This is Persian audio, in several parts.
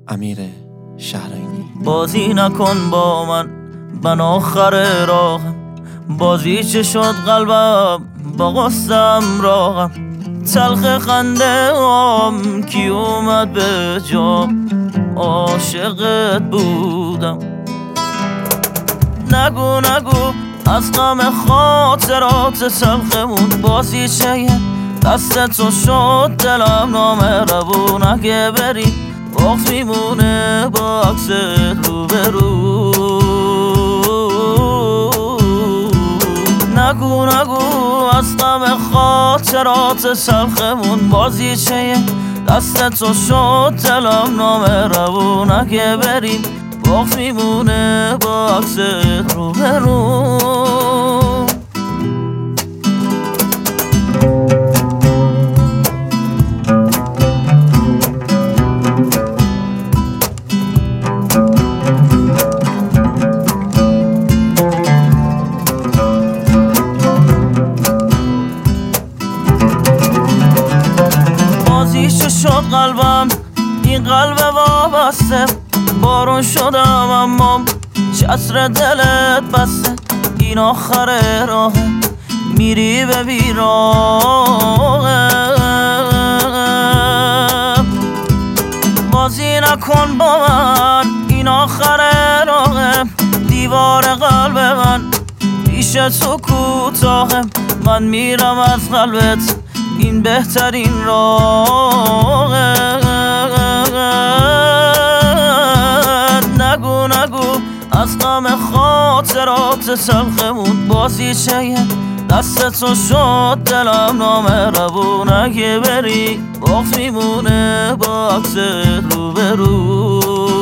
امیر شهرینی. بازی نکن با من آخر راهم، بازی چه شد قلبم با غصم راهم، تلخ خنده هم کی اومد به جام، عاشقت بودم. نگو از غم خاطرات تلخمون، بازی چه دست تو شد دلم نامهربون. اگه بری وقت میمونه با عکست روبرو. نگو از غم خاطرات تلخمون، بازی چه دست تو شد دلم نامهربون. اگه بری وقت میمونه با عکست روبرو. شد قلبم این قلب وابسته، بارون شدم اما چتر دلت بسته. این آخر راه میری به بیراهم، بازی نکن با من این آخر راه. دیوار قلب من پیش تو کوتاهم، من میرم از قلبت این بهترین راهه. نگو از غم خاطرات تلخمون، بازی چه دست تو شد دلم نامهربون. اگه بری وقت میمونه با عکست روبرو.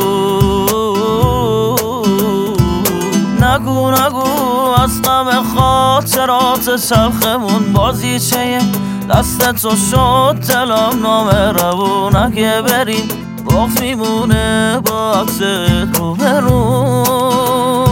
نگو از غم خاطرات تلخمون، بازی چه دست تو شد دلم نامهربون. اگه بری وقت میمونه با عکست روبرو.